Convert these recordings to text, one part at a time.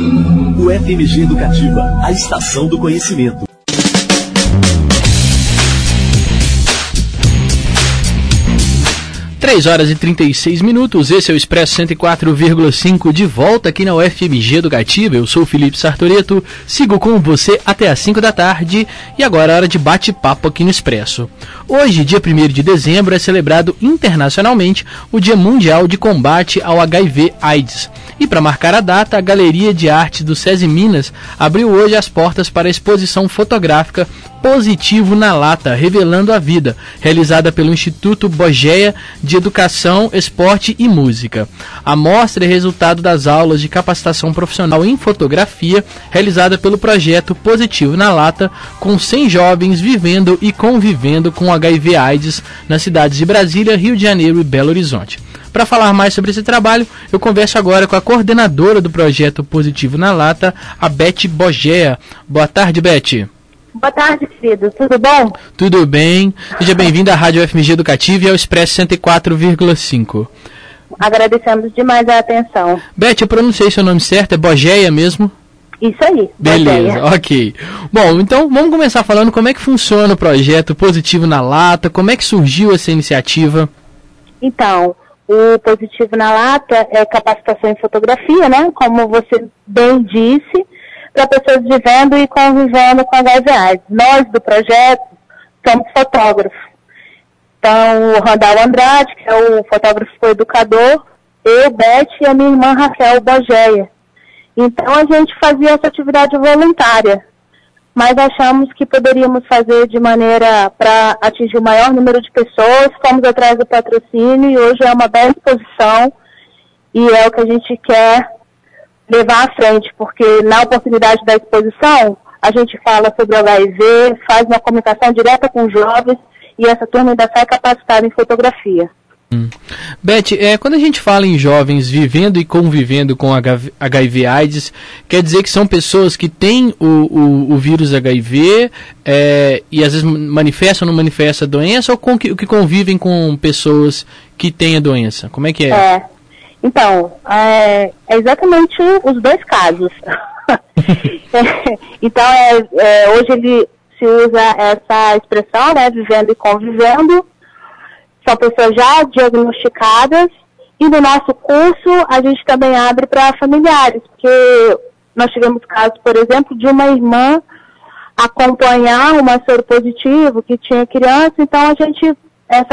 O FMG Educativa, a estação do conhecimento. Três horas e 36 minutos, esse é o Expresso 104,5 de volta aqui na UFMG Educativa. Eu sou o Felipe Sartoreto, sigo com você até às 5 da tarde e agora é hora de bate-papo aqui no Expresso. Hoje, dia 1º de dezembro, é celebrado internacionalmente o Dia Mundial de Combate ao HIV/AIDS. E para marcar a data, a Galeria de Arte do SESI Minas abriu hoje as portas para a exposição fotográfica Positivo na Lata, Revelando a Vida, realizada pelo Instituto Bogeia de Educação, Esporte e Música. A mostra é resultado das aulas de capacitação profissional em fotografia, realizada pelo projeto Positivo na Lata, com 100 jovens vivendo e convivendo com HIV/AIDS nas cidades de Brasília, Rio de Janeiro e Belo Horizonte. Para falar mais sobre esse trabalho, eu converso agora com a coordenadora do projeto Positivo na Lata, a Beth Bogeia. Boa tarde, Beth. Boa tarde, querido. Tudo bom? Tudo bem. Seja bem-vinda à Rádio FMG Educativa e ao Expresso 104,5. Agradecemos demais a atenção. Beth, eu pronunciei seu nome certo, é Bogeia mesmo? Isso aí. Beleza, Bogeia. ok. Bom, então vamos começar falando como é que funciona o projeto Positivo na Lata, como é que surgiu essa iniciativa? Então, o Positivo na Lata é capacitação em fotografia, né? Como você bem disse, para pessoas vivendo e convivendo com HIV/AIDS. Nós, do projeto, somos fotógrafos. Então, o Randall Andrade, que é o fotógrafo educador, eu, Beth, e a minha irmã Raquel Bogeia. Então, a gente fazia essa atividade voluntária, mas achamos que poderíamos fazer de maneira para atingir o maior número de pessoas. Fomos atrás do patrocínio e hoje é uma bela exposição e é o que a gente quer levar à frente, porque na oportunidade da exposição a gente fala sobre o HIV, faz uma comunicação direta com os jovens e essa turma ainda sai capacitada em fotografia. Beth, quando a gente fala em jovens vivendo e convivendo com HIV/AIDS, quer dizer que são pessoas que têm o vírus HIV e às vezes manifestam ou não manifestam a doença, ou que convivem com pessoas que têm a doença? Como é que é? Então, é exatamente os dois casos. Então, hoje ele se usa essa expressão, né, vivendo e convivendo. São pessoas já diagnosticadas e no nosso curso a gente também abre para familiares, porque nós tivemos casos, por exemplo, de uma irmã acompanhar uma soro positivo que tinha criança, então essa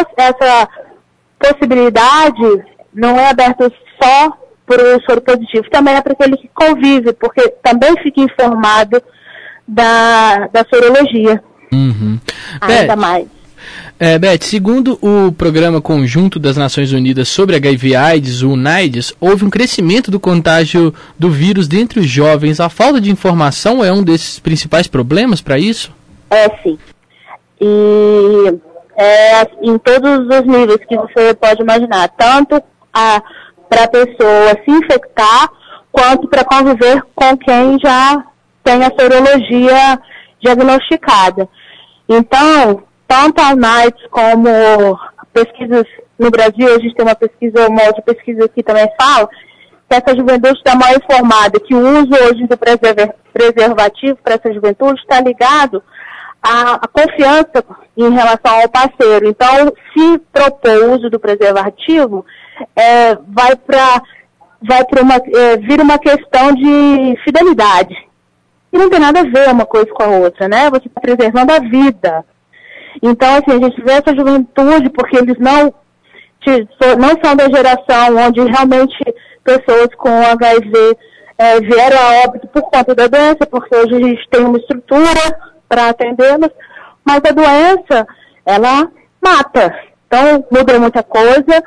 possibilidade não é aberta só para o soro positivo, também é para aquele que convive, porque também fica informado da sorologia. Uhum. Ainda mais. Beth, segundo o Programa Conjunto das Nações Unidas sobre HIV/AIDS, o UNAIDS, houve um crescimento do contágio do vírus dentre os jovens. A falta de informação é um desses principais problemas para isso? Sim. E em todos os níveis que você pode imaginar, tanto para a pessoa se infectar, quanto para conviver com quem já tem a sorologia diagnosticada. Então, tanto a UNAIDS como pesquisas no Brasil, a gente tem uma outra pesquisa que também fala, que essa juventude está mal informada, que o uso hoje do preservativo para essa juventude está ligado à confiança em relação ao parceiro. Então, se propor o uso do preservativo, vira uma questão de fidelidade. E não tem nada a ver uma coisa com a outra, né? Você está preservando a vida. Então, assim, a gente vê essa juventude porque eles não são da geração onde realmente pessoas com HIV vieram a óbito por conta da doença, porque hoje a gente tem uma estrutura para atendê-las, mas a doença, ela mata. Então, muda muita coisa,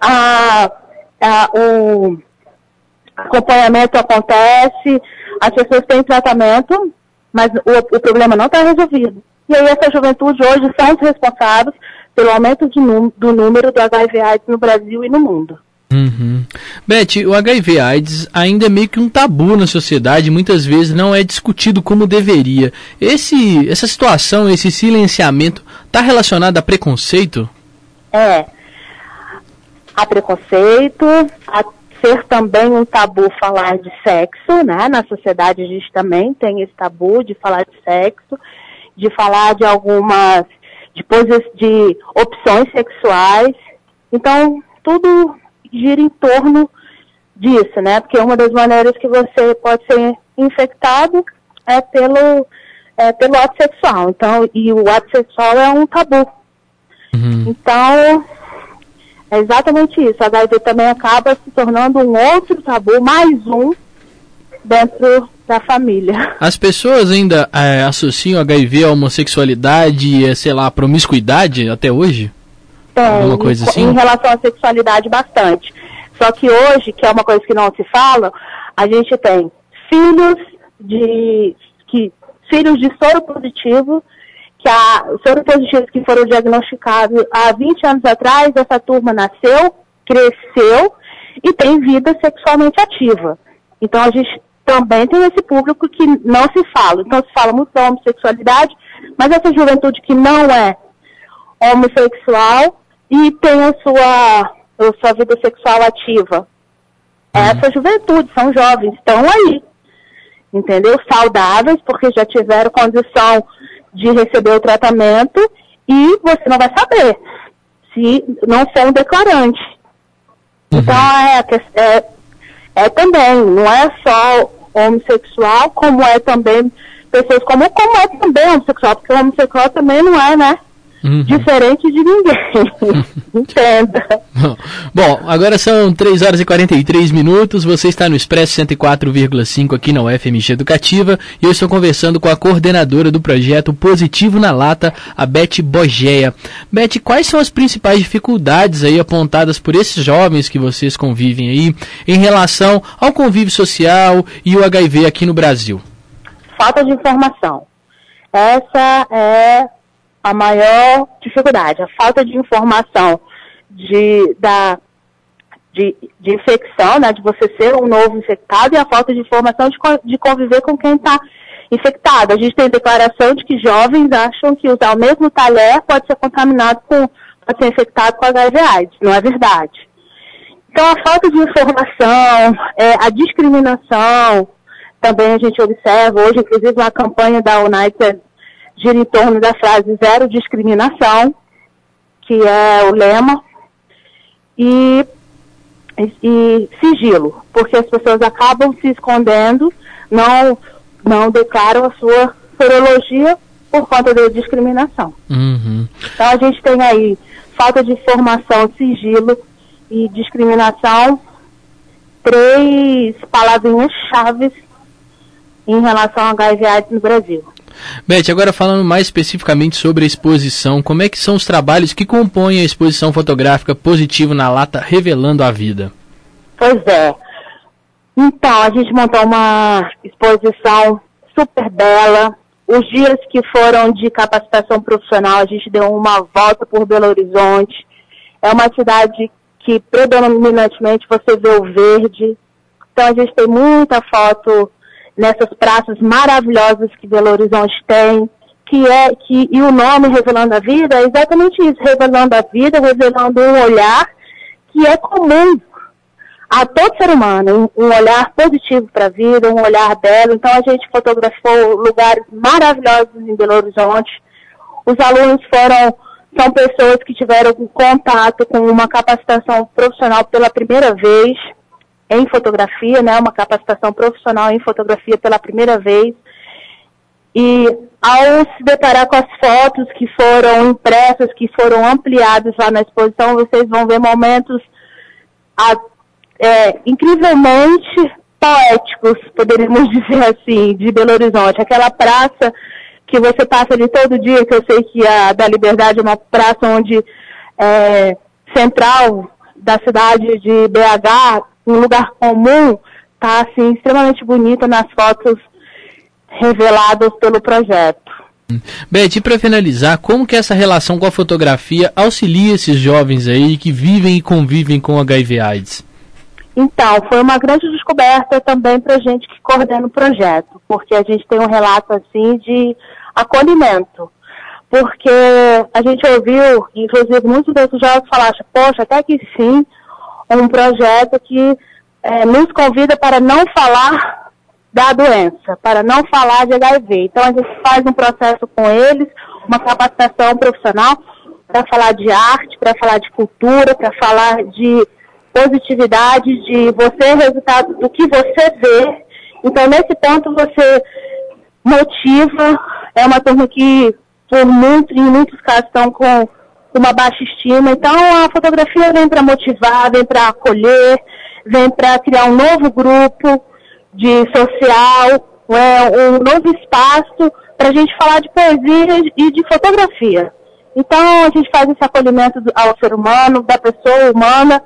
o acompanhamento acontece, as pessoas têm tratamento, mas o problema não está resolvido. E aí essa juventude hoje são os responsáveis pelo aumento do número do HIV/AIDS no Brasil e no mundo. Uhum. Beth, o HIV/AIDS ainda é meio que um tabu na sociedade, muitas vezes não é discutido como deveria. Essa situação, esse silenciamento, está relacionado a preconceito? A preconceito, a ser também um tabu falar de sexo, né? Na sociedade a gente também tem esse tabu de falar de sexo, de falar de algumas, de opções sexuais. Então, tudo gira em torno disso, né? Porque uma das maneiras que você pode ser infectado é pelo ato sexual. Então, e o ato sexual é um tabu. Então, é exatamente isso. A HIV também acaba se tornando um outro tabu, mais um, dentro da família. As pessoas ainda associam HIV à homossexualidade, sei lá, à promiscuidade até hoje? Alguma coisa assim? Em relação à sexualidade, bastante. Só que hoje, que é uma coisa que não se fala, a gente tem filhos de soro positivo, soro positivos que foram diagnosticados há 20 anos atrás. Essa turma nasceu, cresceu e tem vida sexualmente ativa. Então a gente também tem esse público que não se fala. Então se fala muito da homossexualidade, mas essa juventude que não é homossexual e tem a sua vida sexual ativa. Essa juventude, são jovens, estão aí, entendeu? Saudáveis, porque já tiveram condição de receber o tratamento, e você não vai saber se não for um declarante. Então também, não é só homossexual, como é também pessoas como é também homossexual, porque o homossexual também não é, né? Diferente de ninguém. Entenda. Bom, agora são 3 horas e 43 minutos. Você está no Expresso 104,5 aqui na UFMG Educativa e eu estou conversando com a coordenadora do projeto Positivo na Lata, a Beth Bogeia. Beth, quais são as principais dificuldades aí apontadas por esses jovens que vocês convivem aí em relação ao convívio social e o HIV aqui no Brasil? Falta de informação. Essa é a maior dificuldade, a falta de informação de infecção, né, de você ser um novo infectado, e a falta de informação de conviver com quem está infectado. A gente tem declaração de que jovens acham que usar o mesmo talher pode ser contaminado pode ser infectado com HIV/AIDS. Não é verdade. Então a falta de informação, a discriminação, também a gente observa hoje, inclusive uma campanha da United gira em torno da frase zero discriminação, que é o lema, e sigilo, porque as pessoas acabam se escondendo, não declaram a sua sorologia por conta da discriminação. Então a gente tem aí falta de informação, sigilo e discriminação, 3 palavrinhas-chave em relação ao HIV/AIDS no Brasil. Beth, agora falando mais especificamente sobre a exposição, como é que são os trabalhos que compõem a exposição fotográfica Positivo na Lata, Revelando a Vida? Pois é. Então, a gente montou uma exposição super bela. Os dias que foram de capacitação profissional, a gente deu uma volta por Belo Horizonte. É uma cidade que predominantemente você vê o verde. Então, a gente tem muita foto nessas praças maravilhosas que Belo Horizonte tem, e o nome Revelando a Vida é exatamente isso, revelando a vida, revelando um olhar que é comum a todo ser humano, um olhar positivo para a vida, um olhar belo. Então a gente fotografou lugares maravilhosos em Belo Horizonte. Os alunos são pessoas que tiveram contato com uma capacitação profissional pela primeira vez, em fotografia, né, uma capacitação profissional em fotografia pela primeira vez, e ao se deparar com as fotos que foram impressas, que foram ampliadas lá na exposição, vocês vão ver momentos incrivelmente poéticos, poderíamos dizer assim, de Belo Horizonte. Aquela praça que você passa ali todo dia, que eu sei que a da Liberdade é uma praça onde central da cidade de BH, um lugar comum, está assim, extremamente bonita nas fotos reveladas pelo projeto. Beth, e para finalizar, como que essa relação com a fotografia auxilia esses jovens aí que vivem e convivem com HIV/AIDS? Então, foi uma grande descoberta também para a gente que coordena o projeto, porque a gente tem um relato assim de acolhimento. Porque a gente ouviu, inclusive, muitos desses jovens falaram, poxa, até que sim, um projeto que nos convida para não falar da doença, para não falar de HIV. Então a gente faz um processo com eles, uma capacitação profissional para falar de arte, para falar de cultura, para falar de positividade, de você, resultado do que você vê. Então nesse ponto você motiva, é uma turma que em muitos casos estão com uma baixa estima. Então a fotografia vem para motivar, vem para acolher, vem para criar um novo grupo de social, um novo espaço para a gente falar de poesia e de fotografia. Então a gente faz esse acolhimento ao ser humano, da pessoa humana,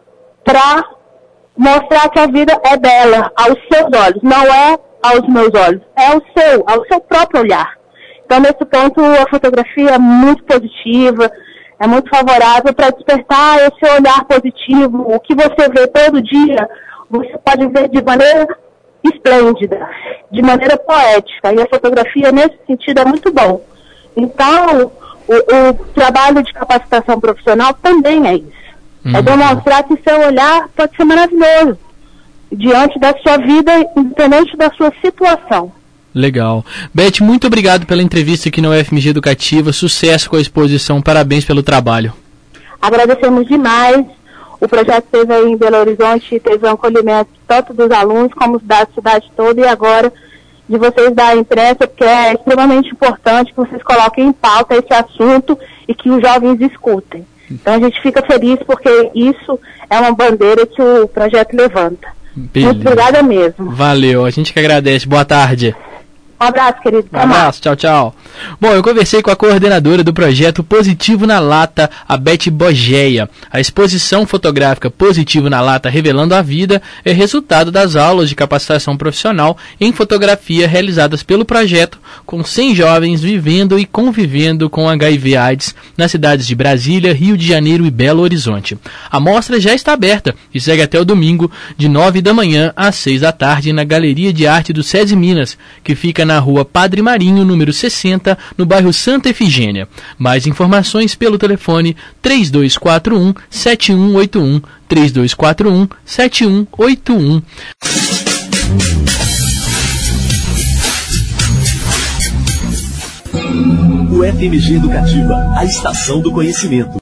para mostrar que a vida é dela, aos seus olhos, não é aos meus olhos, é ao seu próprio olhar. Então nesse ponto a fotografia é muito positiva, é muito favorável para despertar esse olhar positivo. O que você vê todo dia, você pode ver de maneira esplêndida, de maneira poética. E a fotografia, nesse sentido, é muito bom. Então, o trabalho de capacitação profissional também é isso. É demonstrar que seu olhar pode ser maravilhoso diante da sua vida, independente da sua situação. Legal. Beth, muito obrigado pela entrevista aqui na UFMG Educativa. Sucesso com a exposição. Parabéns pelo trabalho. Agradecemos demais. O projeto teve aí em Belo Horizonte, teve um acolhimento tanto dos alunos como da cidade toda, e agora de vocês da imprensa, porque é extremamente importante que vocês coloquem em pauta esse assunto e que os jovens escutem. Então a gente fica feliz porque isso é uma bandeira que o projeto levanta. Beleza. Muito obrigada mesmo. Valeu, a gente que agradece. Boa tarde. Um abraço, querido. Um abraço, tchau, tchau. Bom, eu conversei com a coordenadora do projeto Positivo na Lata, a Beth Bogeia. A exposição fotográfica Positivo na Lata Revelando a Vida é resultado das aulas de capacitação profissional em fotografia realizadas pelo projeto, com 100 jovens vivendo e convivendo com HIV/AIDS nas cidades de Brasília, Rio de Janeiro e Belo Horizonte. A mostra já está aberta e segue até o domingo, de 9 da manhã às 6 da tarde, na Galeria de Arte do SESI Minas, que fica na rua Padre Marinho, número 60, no bairro Santa Efigênia. Mais informações pelo telefone 3241-7181, 3241-7181. UFMG Educativa, a estação do conhecimento.